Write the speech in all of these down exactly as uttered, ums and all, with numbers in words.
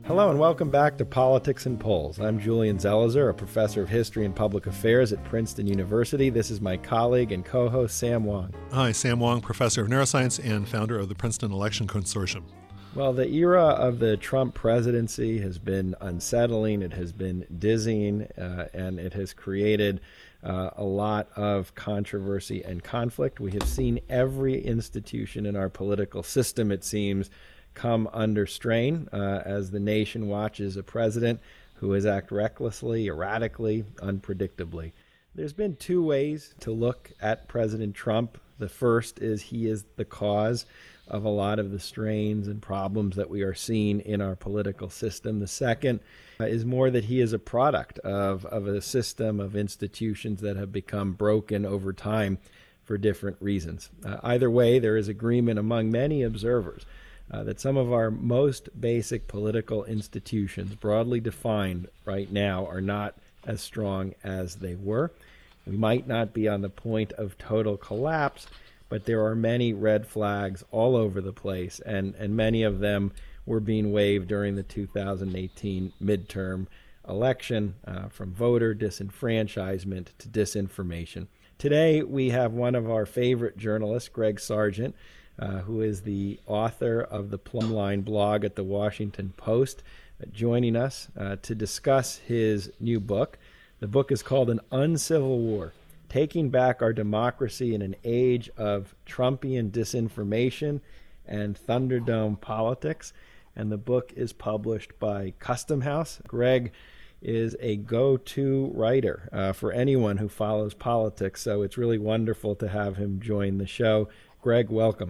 Hello and welcome back to Politics and Polls. I'm Julian Zelizer, a professor of history and public affairs at Princeton University. This is my colleague and co-host, Sam Wong. Hi, Sam Wong, professor of neuroscience and founder of the Princeton Election Consortium. Well, the era of the Trump presidency has been unsettling, it has been dizzying, uh, and it has created uh, a lot of controversy and conflict. We have seen every institution in our political system, it seems, come under strain uh, as the nation watches a president who has acted recklessly, erratically, unpredictably. There's been two ways to look at President Trump. The first is he is the cause of a lot of the strains and problems that we are seeing in our political system. The second uh, is more that he is a product of, of a system of institutions that have become broken over time for different reasons. Uh, either way, there is agreement among many observers Uh, that some of our most basic political institutions, broadly defined right now, are not as strong as they were. We might not be on the point of total collapse, but there are many red flags all over the place, and, and many of them were being waved during the two thousand eighteen midterm election, uh, from voter disenfranchisement to disinformation. Today, we have one of our favorite journalists, Greg Sargent, Uh, who is the author of the Plumline blog at the Washington Post, uh, joining us uh, to discuss his new book. The book is called An Uncivil War, Taking Back Our Democracy in an Age of Trumpian Disinformation and Thunderdome Politics. And the book is published by Custom House. Greg is a go-to writer uh, for anyone who follows politics, so it's really wonderful to have him join the show. Greg, welcome.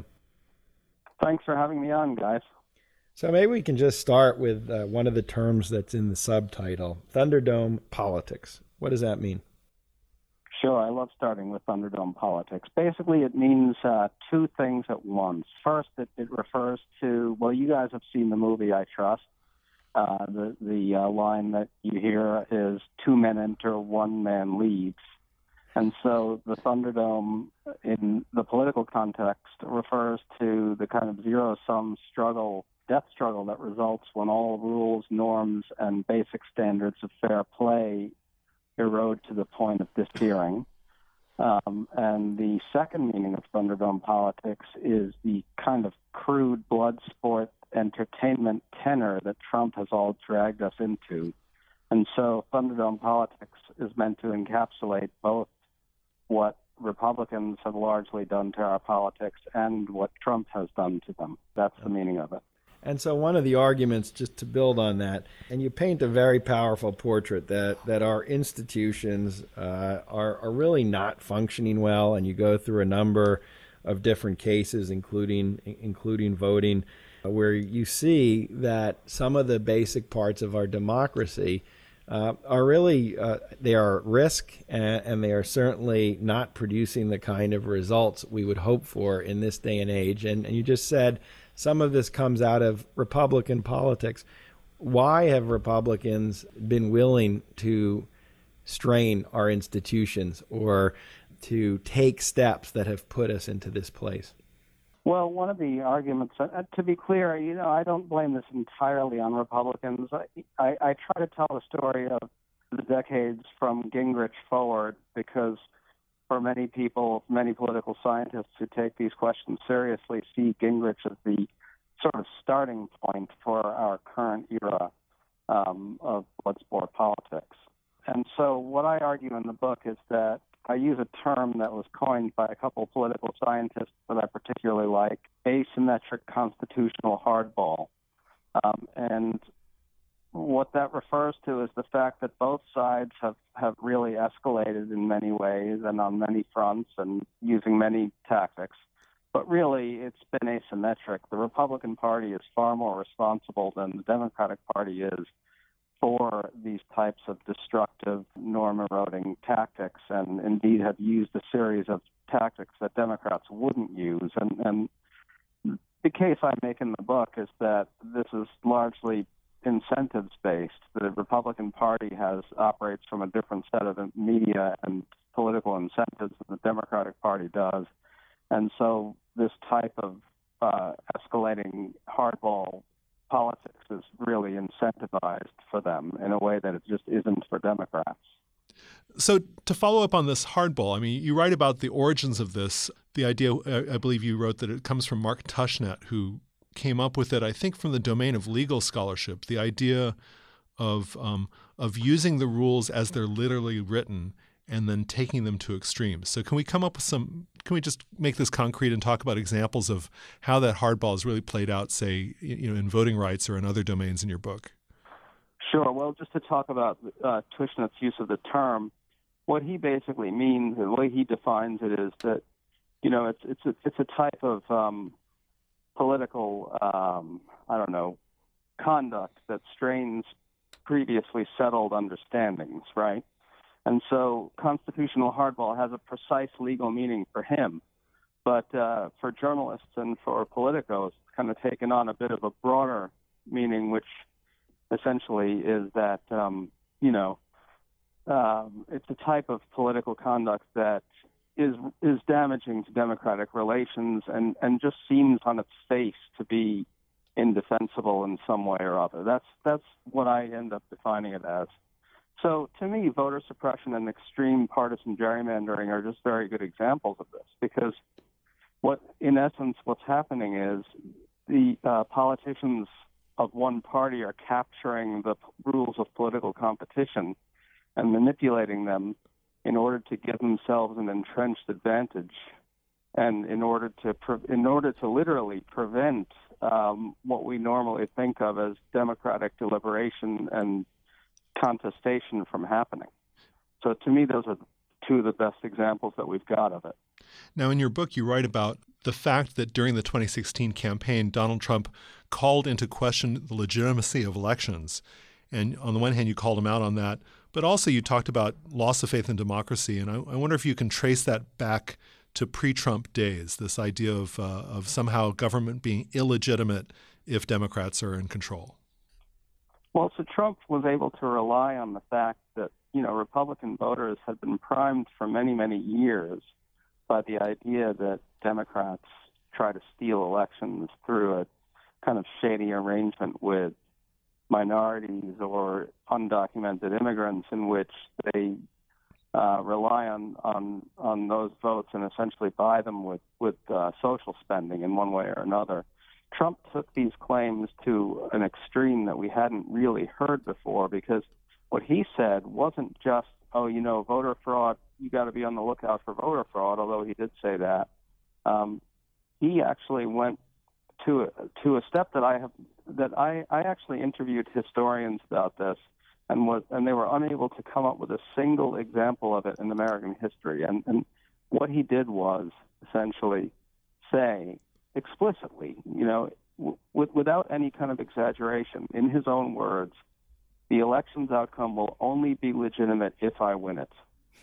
Thanks for having me on, guys. So maybe we can just start with uh, one of the terms that's in the subtitle, Thunderdome Politics. What does that mean? Sure, I love starting with Thunderdome Politics. Basically, it means uh, two things at once. First, it, it refers to, well, you guys have seen the movie, I trust. Uh, the the uh, line that you hear is, two men enter, one man leaves. And so the Thunderdome in the political context refers to the kind of zero-sum struggle, death struggle that results when all rules, norms, and basic standards of fair play erode to the point of disappearing. Um, and the second meaning of Thunderdome politics is the kind of crude blood sport entertainment tenor that Trump has all dragged us into. And so Thunderdome politics is meant to encapsulate both what Republicans have largely done to our politics and what Trump has done to them. That's the meaning of it. And so one of the arguments, just to build on that, and you paint a very powerful portrait that, that our institutions uh, are, are really not functioning well, and you go through a number of different cases, including including voting, where you see that some of the basic parts of our democracy Uh, are really, uh, they are at risk, and, and they are certainly not producing the kind of results we would hope for in this day and age. And, and you just said some of this comes out of Republican politics. Why have Republicans been willing to strain our institutions or to take steps that have put us into this place? Well, one of the arguments, uh, to be clear, you know, I don't blame this entirely on Republicans. I, I, I try to tell the story of the decades from Gingrich forward because for many people, many political scientists who take these questions seriously see Gingrich as the sort of starting point for our current era um, of blood sport politics. And so what I argue in the book is that I use a term that was coined by a couple of political scientists that I particularly like, asymmetric constitutional hardball. Um, and what that refers to is the fact that both sides have, have really escalated in many ways and on many fronts and using many tactics. But really, it's been asymmetric. The Republican Party is far more responsible than the Democratic Party is for these types of destructive, norm-eroding tactics, and indeed have used a series of tactics that Democrats wouldn't use. And, and the case I make in the book is that this is largely incentives-based. The Republican Party has operates from a different set of media and political incentives than the Democratic Party does. And so this type of uh, escalating hardball politics is really incentivized for them in a way that it just isn't for Democrats. So to follow up on this hardball, I mean, you write about the origins of this. The idea, I believe you wrote that it comes from Mark Tushnet, who came up with it, I think, from the domain of legal scholarship, the idea of um, of using the rules as they're literally written and then taking them to extremes. So can we come up with some, can we just make this concrete and talk about examples of how that hardball is really played out, say, you know, in voting rights or in other domains in your book? Sure. Well, just to talk about uh, Tushnet's use of the term, what he basically means, the way he defines it is that, you know, it's it's a, it's a type of um, political, um, I don't know, conduct that strains previously settled understandings, right? And so constitutional hardball has a precise legal meaning for him. But uh, for journalists and for politicos, it's kind of taken on a bit of a broader meaning, which essentially is that, um, you know, um, it's a type of political conduct that is is damaging to democratic relations and, and just seems on its face to be indefensible in some way or other. That's that's what I end up defining it as. So to me, voter suppression and extreme partisan gerrymandering are just very good examples of this, because what, in essence, what's happening is the uh, politicians of one party are capturing the p- rules of political competition and manipulating them in order to give themselves an entrenched advantage, and in order to pre- in order to literally prevent um, what we normally think of as democratic deliberation and contestation from happening. So to me, those are two of the best examples that we've got of it. Now, in your book, you write about the fact that during the twenty sixteen campaign, Donald Trump called into question the legitimacy of elections. And on the one hand, you called him out on that, but also you talked about loss of faith in democracy. And I, I wonder if you can trace that back to pre-Trump days, this idea of, uh, of somehow government being illegitimate if Democrats are in control. Well, so Trump was able to rely on the fact that, you know, Republican voters had been primed for many, many years by the idea that Democrats try to steal elections through a kind of shady arrangement with minorities or undocumented immigrants, in which they uh, rely on, on on those votes and essentially buy them with, with uh, social spending in one way or another. Trump took these claims to an extreme that we hadn't really heard before, because what he said wasn't just, oh, you know, voter fraud, you got to be on the lookout for voter fraud, although he did say that. Um, he actually went to a, to a step that I have that I, I actually interviewed historians about this, and was and they were unable to come up with a single example of it in American history. And, and what he did was essentially say explicitly, you know, w- without any kind of exaggeration, in his own words, the election's outcome will only be legitimate if I win it.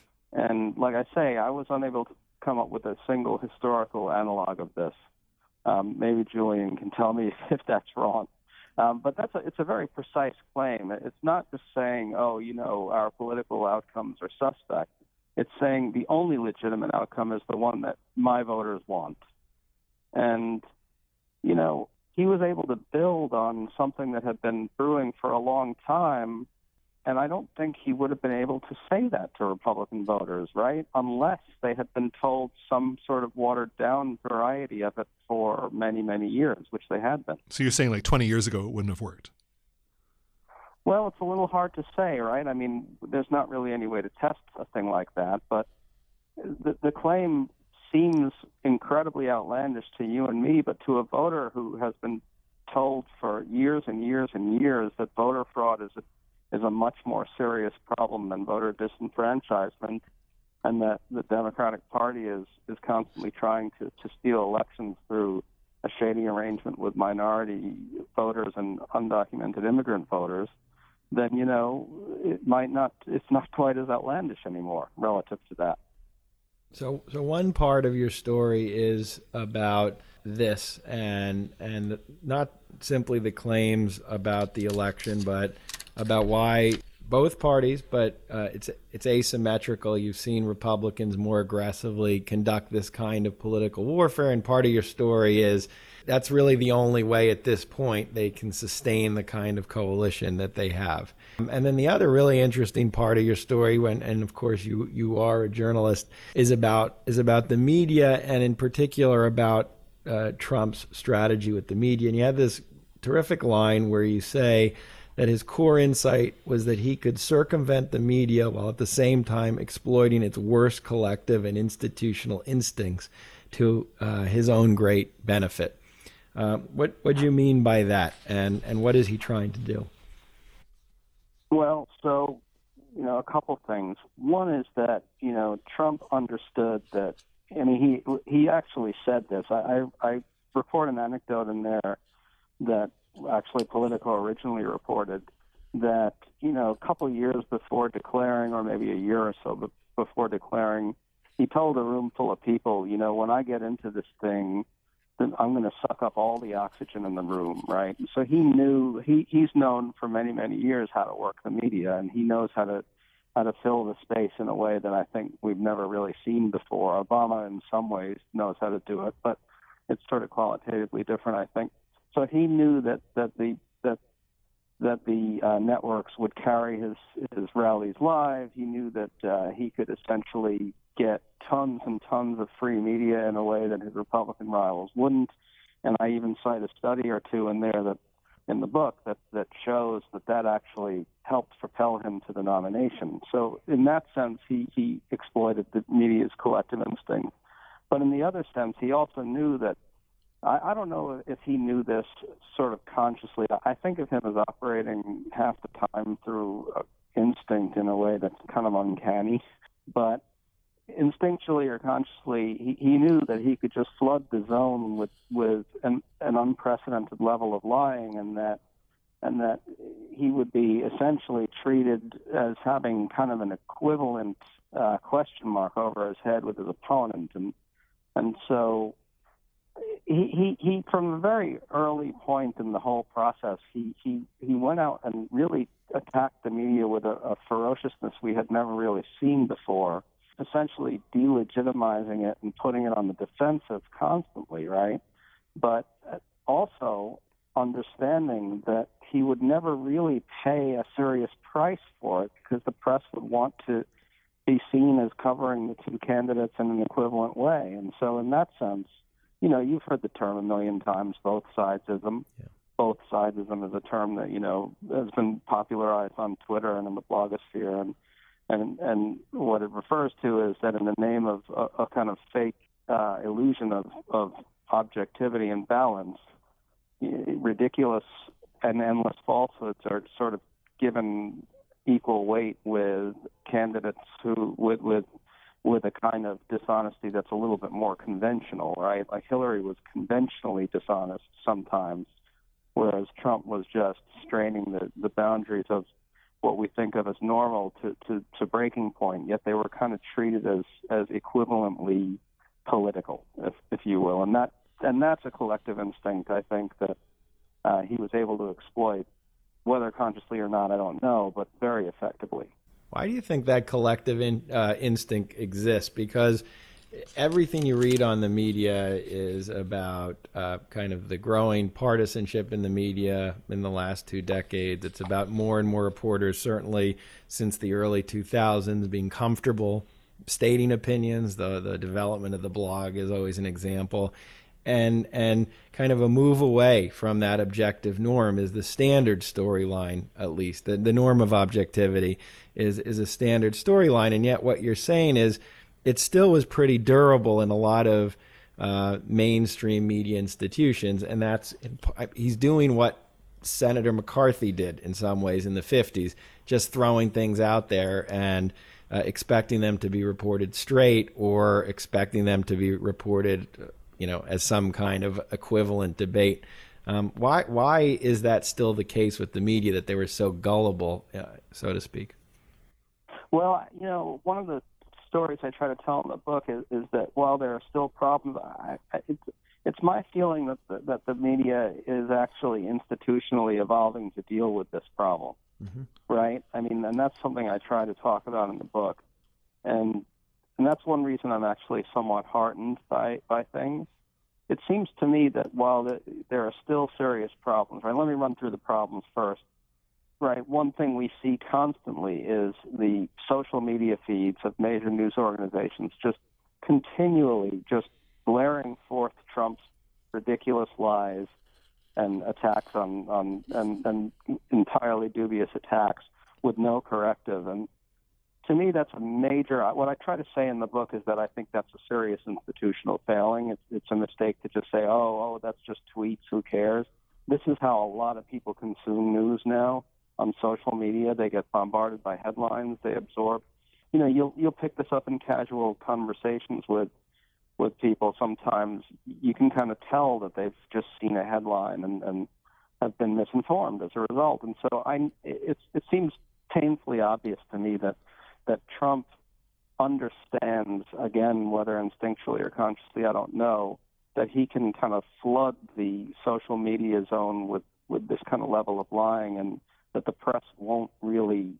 And like I say, I was unable to come up with a single historical analog of this. Um, maybe Julian can tell me if that's wrong. Um, but that's a, it's a very precise claim. It's not just saying, oh, you know, our political outcomes are suspect. It's saying the only legitimate outcome is the one that my voters want. And, you know, he was able to build on something that had been brewing for a long time, and I don't think he would have been able to say that to Republican voters, right, unless they had been told some sort of watered-down variety of it for many, many years, which they had been. So you're saying like twenty years ago it wouldn't have worked? Well, it's a little hard to say, right? I mean, there's not really any way to test a thing like that, but the, the claim seems incredibly outlandish to you and me, but to a voter who has been told for years and years and years that voter fraud is a is a much more serious problem than voter disenfranchisement, and that the Democratic Party is, is constantly trying to, to steal elections through a shady arrangement with minority voters and undocumented immigrant voters, then, you know, it might not, it's not quite as outlandish anymore relative to that. So, so one part of your story is about this, and and not simply the claims about the election, but about why both parties, but uh, it's it's asymmetrical. You've seen Republicans more aggressively conduct this kind of political warfare, and part of your story is that's really the only way at this point they can sustain the kind of coalition that they have. And then the other really interesting part of your story, when, and of course you you are a journalist, is about is about the media, and in particular about uh, Trump's strategy with the media. And you have this terrific line where you say that his core insight was that he could circumvent the media while at the same time exploiting its worst collective and institutional instincts to uh, his own great benefit. Uh, what what do you mean by that, and, and what is he trying to do? Well, so, you know, a couple things. One is that, you know, Trump understood that, I mean, he he actually said this. I, I, I report an anecdote in there that actually Politico originally reported that, you know, a couple of years before declaring, or maybe a year or so before declaring, he told a room full of people, you know, when I get into this thing, then I'm going to suck up all the oxygen in the room, right? And so he knew, he, he's known for many, many years how to work the media, and he knows how to how to fill the space in a way that I think we've never really seen before. Obama, in some ways, knows how to do it, but it's sort of qualitatively different, I think. So he knew that, that the that that the uh, networks would carry his his rallies live. He knew that uh, he could essentially get tons and tons of free media in a way that his Republican rivals wouldn't. And I even cite a study or two in there that in the book that, that shows that that actually helped propel him to the nomination. So in that sense, he, he exploited the media's collective instinct. But in the other sense, he also knew that, I, I don't know if he knew this sort of consciously. I think of him as operating half the time through uh, instinct in a way that's kind of uncanny. But instinctually or consciously, he, he knew that he could just flood the zone with with an, an unprecedented level of lying, and that and that he would be essentially treated as having kind of an equivalent uh, question mark over his head with his opponent, and and so he he, he from a very early point in the whole process, he he, he went out and really attacked the media with a, a ferociousness we had never really seen before, essentially delegitimizing it and putting it on the defensive constantly, right? But also understanding that he would never really pay a serious price for it because the press would want to be seen as covering the two candidates in an equivalent way. And so in that sense, you know, you've heard the term a million times, both sidesism. Yeah. Both sidesism is a term that, you know, has been popularized on Twitter and in the blogosphere, and And, and what it refers to is that in the name of a, a kind of fake uh, illusion of, of objectivity and balance, ridiculous and endless falsehoods are sort of given equal weight with candidates who with with with a kind of dishonesty that's a little bit more conventional, right? Like Hillary was conventionally dishonest sometimes, whereas Trump was just straining the, the boundaries of what we think of as normal to, to, to breaking point, yet they were kind of treated as, as equivalently political, if, if you will. And that and that's a collective instinct, I think, that uh, he was able to exploit, whether consciously or not, I don't know, but very effectively. Why do you think that collective in, uh, instinct exists? Because everything you read on the media is about uh, kind of the growing partisanship in the media in the last two decades. It's about more and more reporters, certainly since the early two thousands, being comfortable stating opinions. The the development of the blog is always an example. And and kind of a move away from that objective norm is the standard storyline, at least. The, the norm of objectivity is, is a standard storyline. And yet what you're saying is, it still was pretty durable in a lot of uh, mainstream media institutions, and that's he's doing what Senator McCarthy did in some ways in the fifties, just throwing things out there and uh, expecting them to be reported straight or expecting them to be reported, you know, as some kind of equivalent debate. Um, why why is that still the case with the media, that they were so gullible, uh, so to speak? Well, you know, one of the stories I try to tell in the book is, is that while there are still problems, I, I, it's, it's my feeling that the, that the media is actually institutionally evolving to deal with this problem. Mm-hmm. right? I mean, and that's something I try to talk about in the book. And and that's one reason I'm actually somewhat heartened by, by things. It seems to me that while the, there are still serious problems, right? Let me run through the problems first. Right. One thing we see constantly is the social media feeds of major news organizations just continually just blaring forth Trump's ridiculous lies and attacks on, on and, and entirely dubious attacks with no corrective. And to me, that's a major, what I try to say in the book is that I think that's a serious institutional failing. It's, it's a mistake to just say, oh, oh, that's just tweets, who cares? This is how a lot of people consume news now. On social media, they get bombarded by headlines. They absorb. You know, you'll you'll pick this up in casual conversations with with people. Sometimes you can kind of tell that they've just seen a headline and, and have been misinformed as a result. And so I, it it seems painfully obvious to me that that Trump understands, again, whether instinctually or consciously, I don't know, that he can kind of flood the social media zone with with this kind of level of lying, and that the press won't really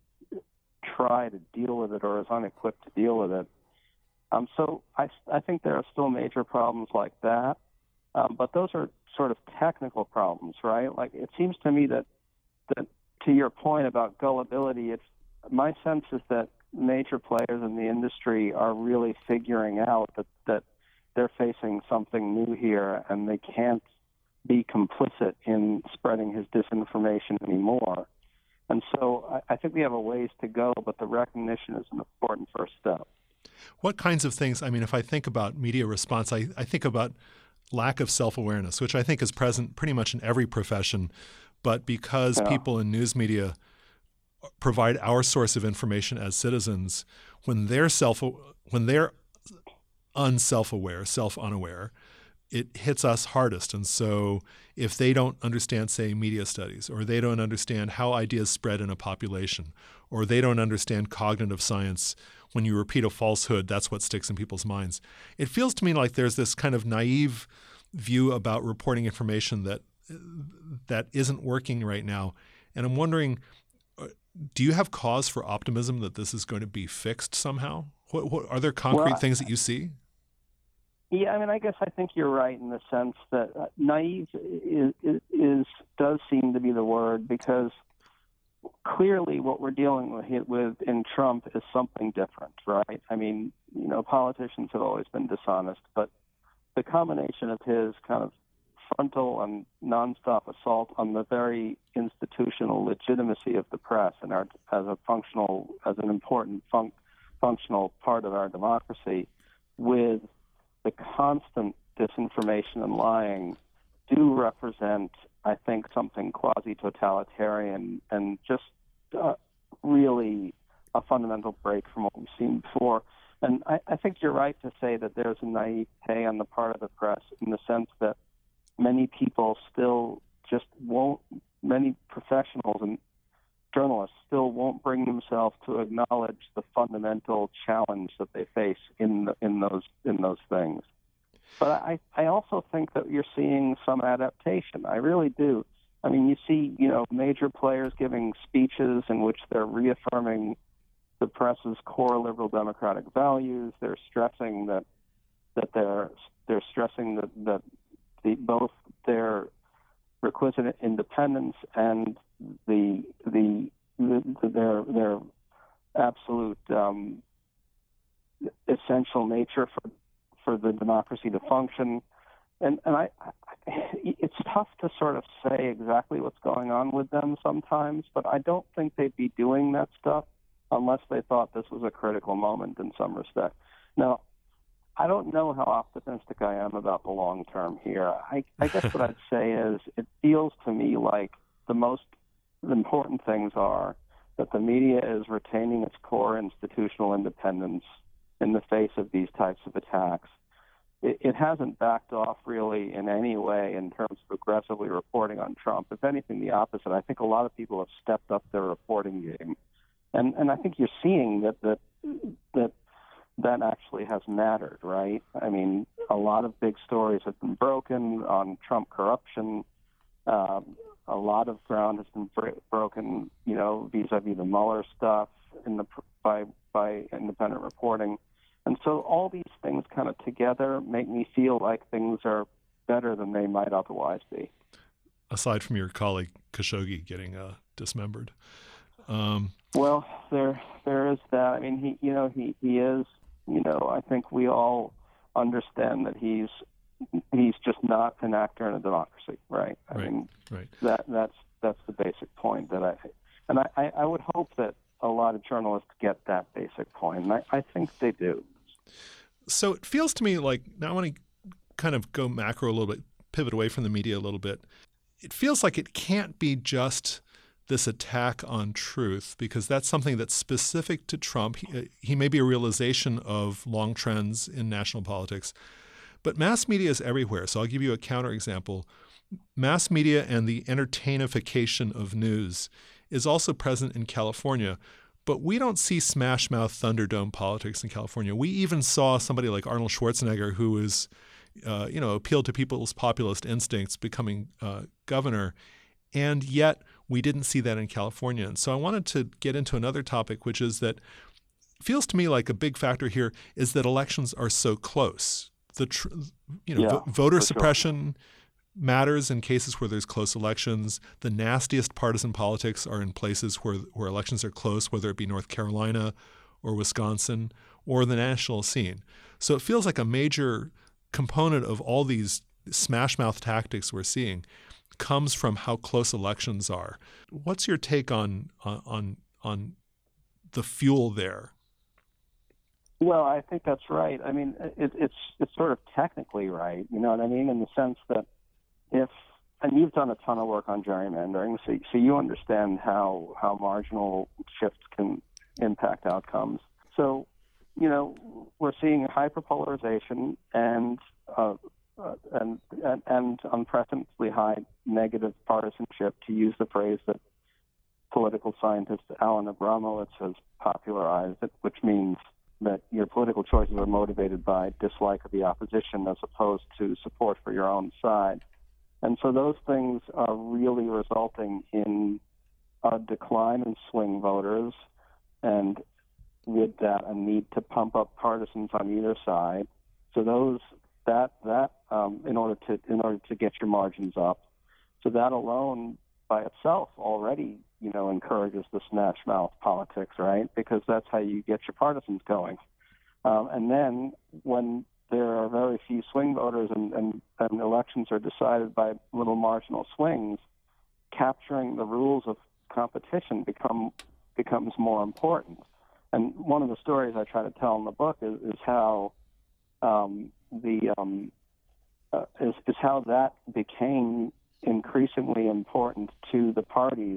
try to deal with it or is unequipped to deal with it. Um, so I, I think there are still major problems like that, um, but those are sort of technical problems, right? Like it seems to me that, that to your point about gullibility, it's my sense is that major players in the industry are really figuring out that, that they're facing something new here and they can't be complicit in spreading his disinformation anymore. And so I, I think we have a ways to go, but the recognition is an important first step. What kinds of things, I mean, if I think about media response, I, I think about lack of self-awareness, which I think is present pretty much in every profession. But because yeah. people in news media provide our source of information as citizens, when they're self, when they're unself-aware, self-unaware, it hits us hardest. And so if they don't understand, say, media studies, or they don't understand how ideas spread in a population, or they don't understand cognitive science, when you repeat a falsehood, that's what sticks in people's minds. It feels to me like there's this kind of naive view about reporting information that that isn't working right now. And I'm wondering, do you have cause for optimism that this is going to be fixed somehow? What, what, are there concrete well, things that you see? Yeah, I mean, I guess I think you're right in the sense that uh, naive is, is, is does seem to be the word, because clearly what we're dealing with, with in Trump is something different, right? I mean, you know, politicians have always been dishonest, but the combination of his kind of frontal and nonstop assault on the very institutional legitimacy of the press and our, as a functional, as an important fun, functional part of our democracy, with the constant disinformation and lying, do represent, I think, something quasi-totalitarian and just uh, really a fundamental break from what we've seen before. And I, I think you're right to say that there's a naivete on the part of the press in the sense that many people still just won't, many professionals and journalists still won't bring themselves to acknowledge the fundamental challenge that they face in the, in those in those things. But I, I also think that you're seeing some adaptation. I really do. I mean, you see, you know, major players giving speeches in which they're reaffirming the press's core liberal democratic values. They're stressing that that they're they're stressing that that the both their requisite independence and the the, the, the their their absolute um, essential nature for for the democracy to function. And and I, I it's tough to sort of say exactly what's going on with them sometimes, but I don't think they'd be doing that stuff unless they thought this was a critical moment in some respect. Now, I don't know how optimistic I am about the long term here. I, I guess what I'd say is it feels to me like the most important things are that the media is retaining its core institutional independence in the face of these types of attacks. It, it hasn't backed off really in any way in terms of aggressively reporting on Trump. If anything, the opposite. I think a lot of people have stepped up their reporting game. And and I think you're seeing that that that that actually has mattered, right? I mean, a lot of big stories have been broken on Trump corruption. Um, a lot of ground has been bro- broken, you know, vis-a-vis the Mueller stuff in the by by independent reporting, and so all these things kind of together make me feel like things are better than they might otherwise be. Aside from your colleague Khashoggi getting uh, dismembered. Um, well, there there is that. I mean, he you know he, he is you know I think we all understand that he's he's just not an actor in a democracy, right? I right, mean, right. that that's that's the basic point that I and I, I would hope that a lot of journalists get that basic point, and I, I think they do. So it feels to me like, now I want to kind of go macro a little bit, pivot away from the media a little bit. It feels like it can't be just this attack on truth, because that's something that's specific to Trump. He, he may be a realization of long trends in national politics, but mass media is everywhere. So I'll give you a counterexample. Mass media and the entertainification of news is also present in California, but we don't see smash mouth Thunderdome politics in California. We even saw somebody like Arnold Schwarzenegger, who is, uh, you know, appealed to people's populist instincts, becoming uh, governor, and yet we didn't see that in California. And so I wanted to get into another topic, which is that it feels to me like a big factor here is that elections are so close. The tr- you know yeah, vo- voter suppression sure. matters in cases where there's close elections. The nastiest partisan politics are in places where where elections are close, whether it be North Carolina or Wisconsin or the national scene. So it feels like a major component of all these smash mouth tactics we're seeing comes from how close elections are. What's your take on on on the fuel there? Well, I think that's right. I mean, it, it's it's sort of technically right. You know what I mean? In the sense that if, and you've done a ton of work on gerrymandering, so, so you understand how how marginal shifts can impact outcomes. So, you know, we're seeing hyperpolarization and uh, uh, and, and and unprecedentedly high negative partisanship, to use the phrase that political scientist Alan Abramowitz has popularized, which means that your political choices are motivated by dislike of the opposition as opposed to support for your own side. And so those things are really resulting in a decline in swing voters, and with that, a need to pump up partisans on either side. So those that that um, in order to in order to get your margins up. So that alone by itself already, you know, encourages the smash mouth politics, right? Because that's how you get your partisans going. Um, and then when there are very few swing voters and, and, and elections are decided by little marginal swings, capturing the rules of competition become becomes more important. And one of the stories I try to tell in the book is, is how um, the um, uh, is, is how that became increasingly important to the parties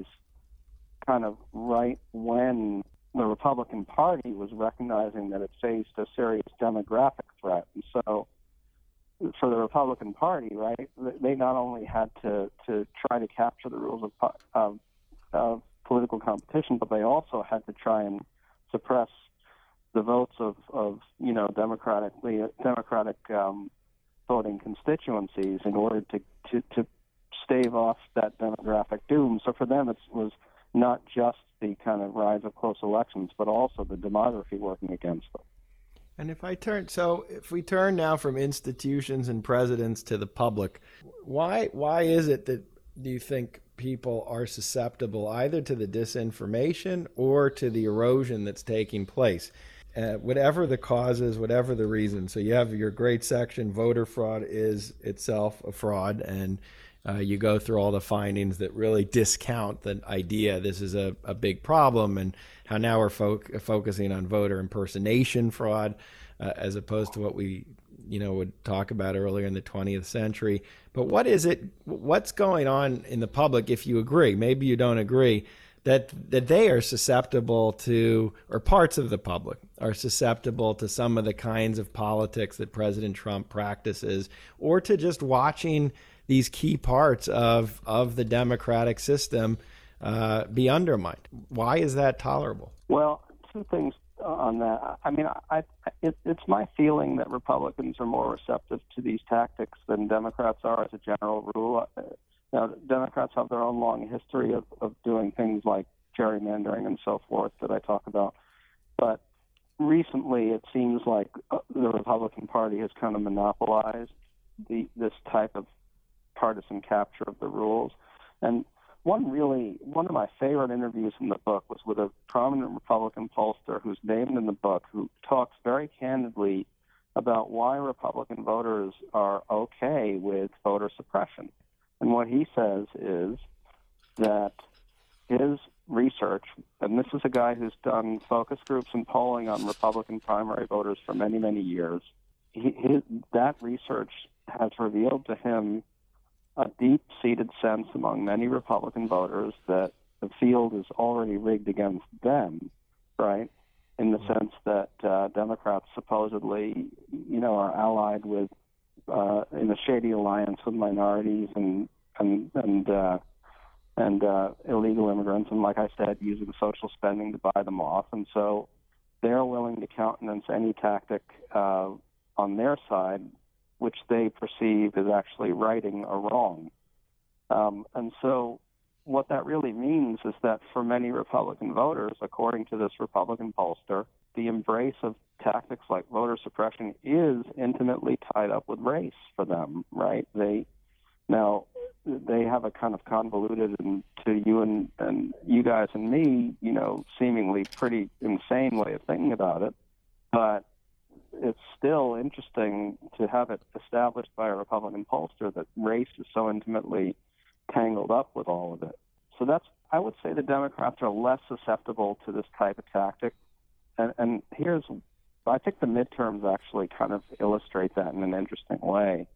kind of right when the Republican Party was recognizing that it faced a serious demographic threat. And so for the Republican Party, right, they not only had to, to try to capture the rules of, of, of political competition, but they also had to try and suppress the votes of, of you know, democratically democratic um, voting constituencies in order to, to, to stave off that demographic doom. So for them, it was not just the kind of rise of close elections, but also the demography working against them. And if I turn, so if we turn now from institutions and presidents to the public, why why is it that do you think people are susceptible either to the disinformation or to the erosion that's taking place? Uh, whatever the causes, whatever the reason. So you have your great section, voter fraud is itself a fraud, and Uh, you go through all the findings that really discount the idea this is a, a big problem, and how now we're fo- focusing on voter impersonation fraud uh, as opposed to what we, you know, would talk about earlier in the twentieth century. But what is it? What's going on in the public? If you agree, maybe you don't agree, that that they are susceptible to, or parts of the public are susceptible to some of the kinds of politics that President Trump practices, or to just watching these key parts of, of the democratic system uh, be undermined. Why is that tolerable? Well, two things on that. I mean, I, it, it's my feeling that Republicans are more receptive to these tactics than Democrats are as a general rule. Now, Democrats have their own long history of, of doing things like gerrymandering and so forth that I talk about. But recently, it seems like the Republican Party has kind of monopolized the, this type of partisan capture of the rules. And one really, one of my favorite interviews in the book was with a prominent Republican pollster who's named in the book, who talks very candidly about why Republican voters are okay with voter suppression. And what he says is that his research, and this is a guy who's done focus groups and polling on Republican primary voters for many, many years, he, his, that research has revealed to him a deep-seated sense among many Republican voters that the field is already rigged against them, right? In the sense that uh, Democrats supposedly, you know, are allied with, uh, in a shady alliance with minorities and and and uh, and uh, illegal immigrants, and like I said, using social spending to buy them off, and so they're willing to countenance any tactic uh, on their side which they perceive is actually righting a wrong. Um, and so what that really means is that for many Republican voters, according to this Republican pollster, the embrace of tactics like voter suppression is intimately tied up with race for them, right? They now they have a kind of convoluted and to you and, and you guys and me, you know, seemingly pretty insane way of thinking about it, but it's still interesting to have it established by a Republican pollster that race is so intimately tangled up with all of it. So that's, I would say the Democrats are less susceptible to this type of tactic. And, and here's, I think the midterms actually kind of illustrate that in an interesting way.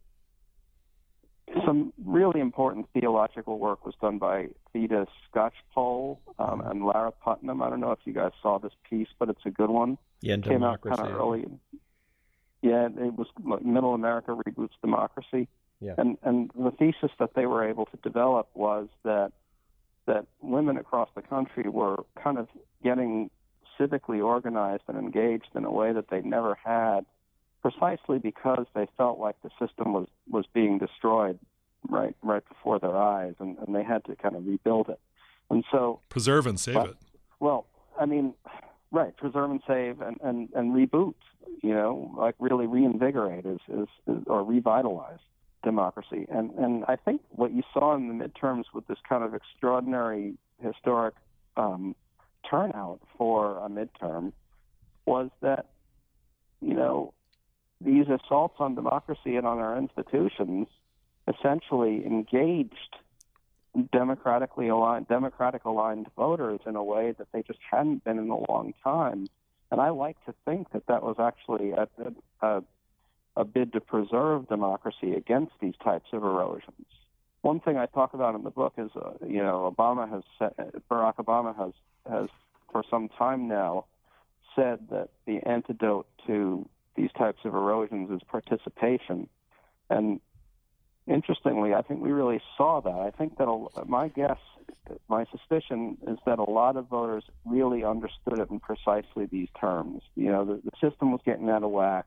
Some really important theological work was done by Theda Skocpol um, and Lara Putnam. I don't know if you guys saw this piece, but it's a good one. Yeah, it came out kind of early. Yeah, it was Middle America Reboots Democracy. Yeah. And and the thesis that they were able to develop was that that women across the country were kind of getting civically organized and engaged in a way that they never had, precisely because they felt like the system was, was being destroyed right right before their eyes, and, and they had to kind of rebuild it. And so preserve and save well, it. Well, I mean, right, preserve and save and, and, and reboot, you know, like really reinvigorate is, is, is or revitalize democracy. And and I think what you saw in the midterms with this kind of extraordinary historic um, turnout for a midterm was that, you know, these assaults on democracy and on our institutions essentially engaged democratically aligned, democratic aligned voters in a way that they just hadn't been in a long time. And I like to think that that was actually a, a, a bid to preserve democracy against these types of erosions. One thing I talk about in the book is, uh, you know, Obama has said, Barack Obama has, has for some time now said that the antidote to these types of erosions is participation. And interestingly, I think we really saw that. I think that a, my guess, my suspicion is that a lot of voters really understood it in precisely these terms. You know, the, the system was getting out of whack.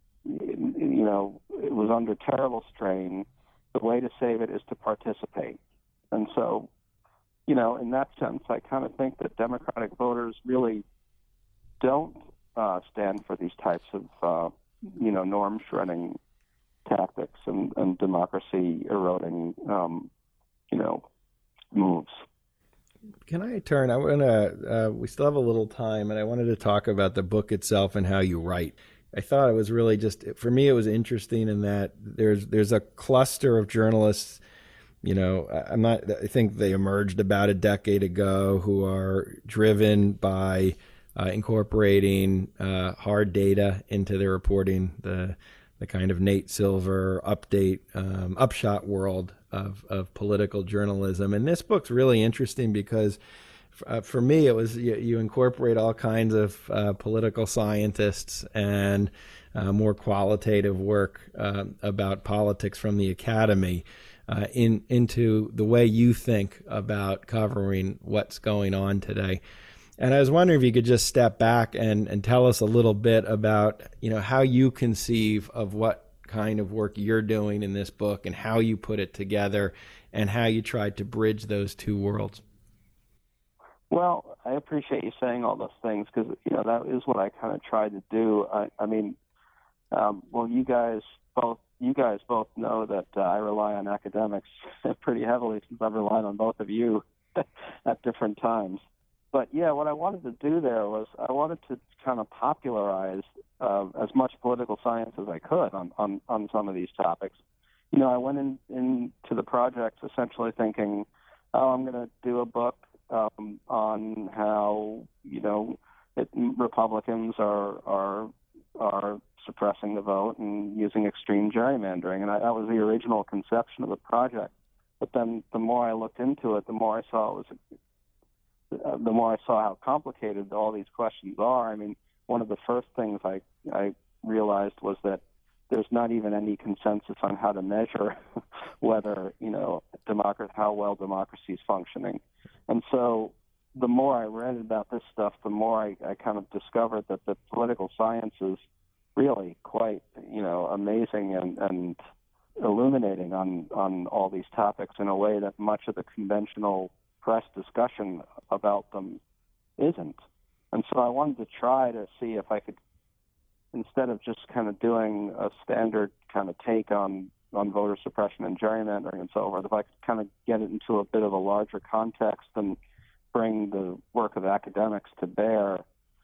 You know, it was under terrible strain. The way to save it is to participate. And so, you know, in that sense, I kind of think that Democratic voters really don't uh, stand for these types of, uh, you know, norm-shredding tactics and, and democracy-eroding, um, you know, moves. Can I turn? I want to. Uh, we still have a little time, and I wanted to talk about the book itself and how you write. I thought it was really just, for me, it was interesting in that there's there's a cluster of journalists. You know, I'm not. I think they emerged about a decade ago who are driven by uh, incorporating uh, hard data into their reporting. The the kind of Nate Silver update, um, upshot world of, of political journalism. And this book's really interesting because uh, for me, it was you, you incorporate all kinds of uh, political scientists and uh, more qualitative work uh, about politics from the academy uh, in into the way you think about covering what's going on today. And I was wondering if you could just step back and, and tell us a little bit about, you know, how you conceive of what kind of work you're doing in this book and how you put it together and how you tried to bridge those two worlds. Well, I appreciate you saying all those things because, you know, that is what I kind of tried to do. I, I mean, um, well, you guys both you guys both know that uh, I rely on academics pretty heavily since I've relied on both of you at different times. But, yeah, what I wanted to do there was I wanted to kind of popularize uh, as much political science as I could on, on, on some of these topics. You know, I went in, into the project essentially thinking, oh, I'm going to do a book Um, on how, you know, it, Republicans are are are suppressing the vote and using extreme gerrymandering, and I, that was the original conception of the project. But then, the more I looked into it, the more I saw it was, uh, the more I saw how complicated all these questions are. I mean, one of the first things I I realized was that there's not even any consensus on how to measure whether, you know, democracy, how well democracy is functioning. And so the more I read about this stuff, the more I, I kind of discovered that the political science is really quite, you know, amazing and, and illuminating on, on all these topics in a way that much of the conventional press discussion about them isn't. And so I wanted to try to see if I could, instead of just kind of doing a standard kind of take on, on voter suppression and gerrymandering and so forth, if I could kind of get it into a bit of a larger context and bring the work of academics to bear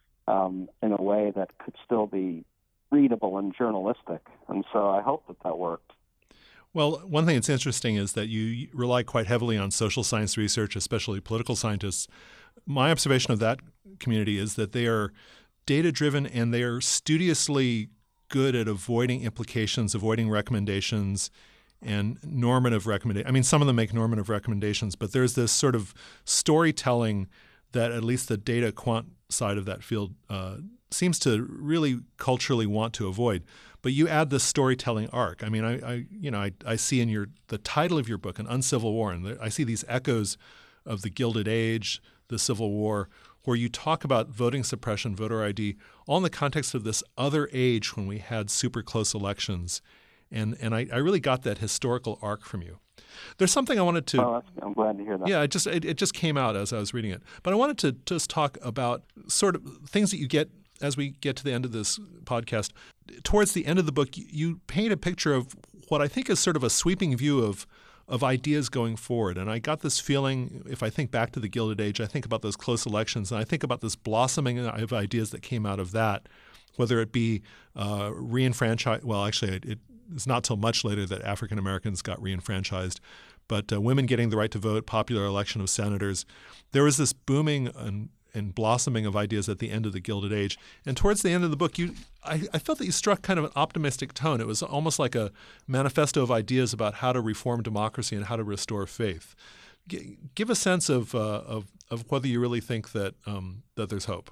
um, in a way that could still be readable and journalistic. And so I hope that that worked. Well, one thing that's interesting is that you rely quite heavily on social science research, especially political scientists. My observation of that community is that they are data-driven and they are studiously good at avoiding implications, avoiding recommendations, and normative recommendations. I mean, some of them make normative recommendations, but there's this sort of storytelling that at least the data quant side of that field uh, seems to really culturally want to avoid. But you add this storytelling arc. I mean, I, I you know, I, I see in your the title of your book, An Uncivil War, and there, I see these echoes of the Gilded Age, the Civil War, where you talk about voting suppression, voter I D, all in the context of this other age when we had super close elections. And and I, I really got that historical arc from you. There's something I wanted to. Oh, I'm glad to hear that. Yeah, it just it, it just came out as I was reading it. But I wanted to just talk about sort of things that you get as we get to the end of this podcast. Towards the end of the book, you, you paint a picture of what I think is sort of a sweeping view of of ideas going forward. And I got this feeling, if I think back to the Gilded Age, I think about those close elections, and I think about this blossoming of ideas that came out of that, whether it be uh, reenfranchise. Well, actually, it, it's not till much later that African Americans got reenfranchised, but uh, women getting the right to vote, popular election of senators. There was this booming and, and blossoming of ideas at the end of the Gilded Age. And towards the end of the book, you I, I felt that you struck kind of an optimistic tone. It was almost like a manifesto of ideas about how to reform democracy and how to restore faith. G- give a sense of, uh, of of whether you really think that um, that there's hope.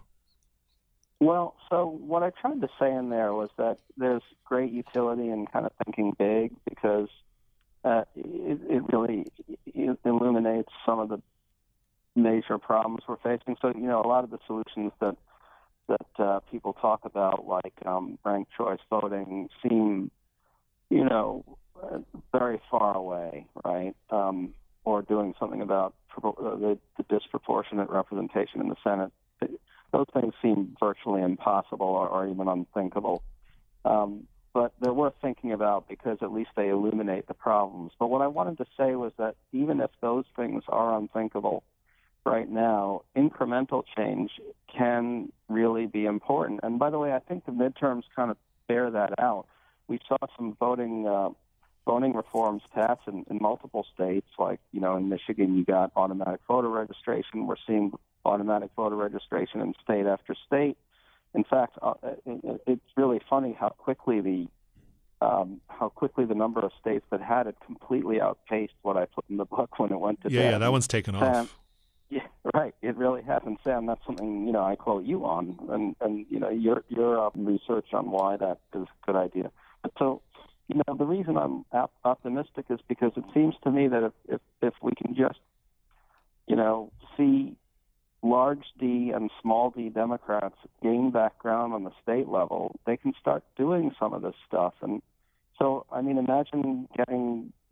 Well, so what I tried to say in there was that there's great utility in kind of thinking big because uh, it, it really it illuminates some of the major problems we're facing. So, you know, a lot of the solutions that that uh, people talk about, like um, ranked choice voting, seem, you know, uh, very far away, right? Um, or doing something about uh, the, the disproportionate representation in the Senate. Those things seem virtually impossible or, or even unthinkable. Um, but they're worth thinking about because at least they illuminate the problems. But what I wanted to say was that even if those things are unthinkable right now, incremental change can really be important. And by the way, I think the midterms kind of bear that out. We saw some voting uh, voting reforms pass in, in multiple states, like, you know, in Michigan you got automatic voter registration. We're seeing automatic voter registration in state after state. In fact, uh, it, it's really funny how quickly the um, how quickly the number of states that had it completely outpaced what I put in the book when it went to yeah, death. yeah, that one's taken Sam, off. Yeah, right. It really has. And Sam, that's something, you know, I quote you on, and and you know your your uh, research on why that is a good idea. But so, you know, the reason I'm op- optimistic is because it seems to me that if if, if we can just, you know, see large D and small d Democrats gain background on the state level, they can start doing some of this stuff. And so, I mean, imagine getting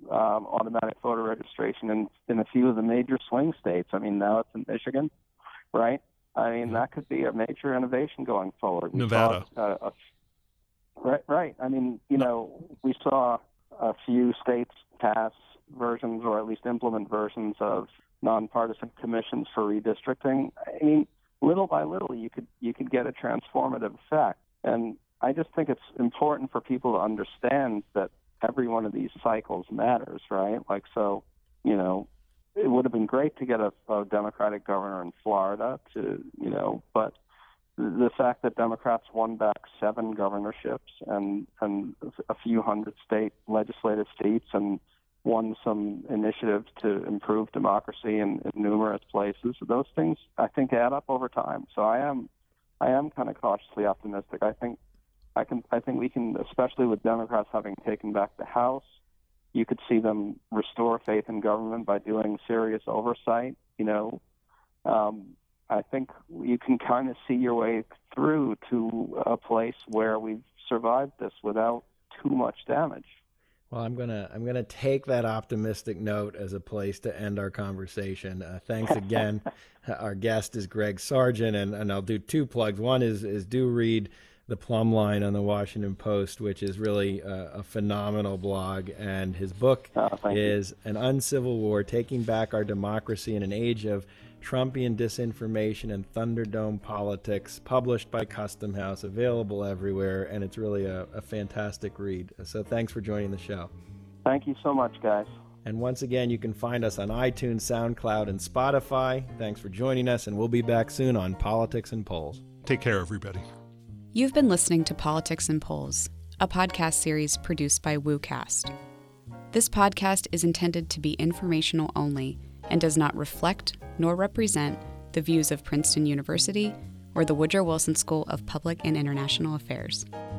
um, automatic voter registration in, in a few of the major swing states. I mean, now it's in Michigan, right? I mean, that could be a major innovation going forward. We Nevada. Saw, uh, a, right, right. I mean, you know, we saw a few states pass versions or at least implement versions of nonpartisan commissions for redistricting. I mean, little by little, you could you could get a transformative effect. And I just think it's important for people to understand that every one of these cycles matters, right? Like, so, you know, it would have been great to get a, a Democratic governor in Florida to, you know, but the fact that Democrats won back seven governorships and, and a few hundred state legislative seats and won some initiatives to improve democracy in, in numerous places, those things I think add up over time. So I am, I am kind of cautiously optimistic. I think, I can, I think we can, especially with Democrats having taken back the House, you could see them restore faith in government by doing serious oversight. You know, um, I think you can kind of see your way through to a place where we've survived this without too much damage. Well, I'm gonna I'm gonna take that optimistic note as a place to end our conversation. Uh, thanks again. Our guest is Greg Sargent, and, and I'll do two plugs. One is is do read The Plumb Line on the Washington Post, which is really a, a phenomenal blog, and his book oh, is you. An Uncivil War: Taking Back Our Democracy in an Age of Trumpian Disinformation and Thunderdome Politics, published by Custom House, available everywhere, and it's really a, a fantastic read. So thanks for joining the show. Thank you so much, guys. And once again, you can find us on iTunes, SoundCloud, and Spotify. Thanks for joining us, and we'll be back soon on Politics and Polls. Take care, everybody. You've been listening to Politics and Polls, a podcast series produced by WooCast. This podcast is intended to be informational only and does not reflect nor represent the views of Princeton University or the Woodrow Wilson School of Public and International Affairs.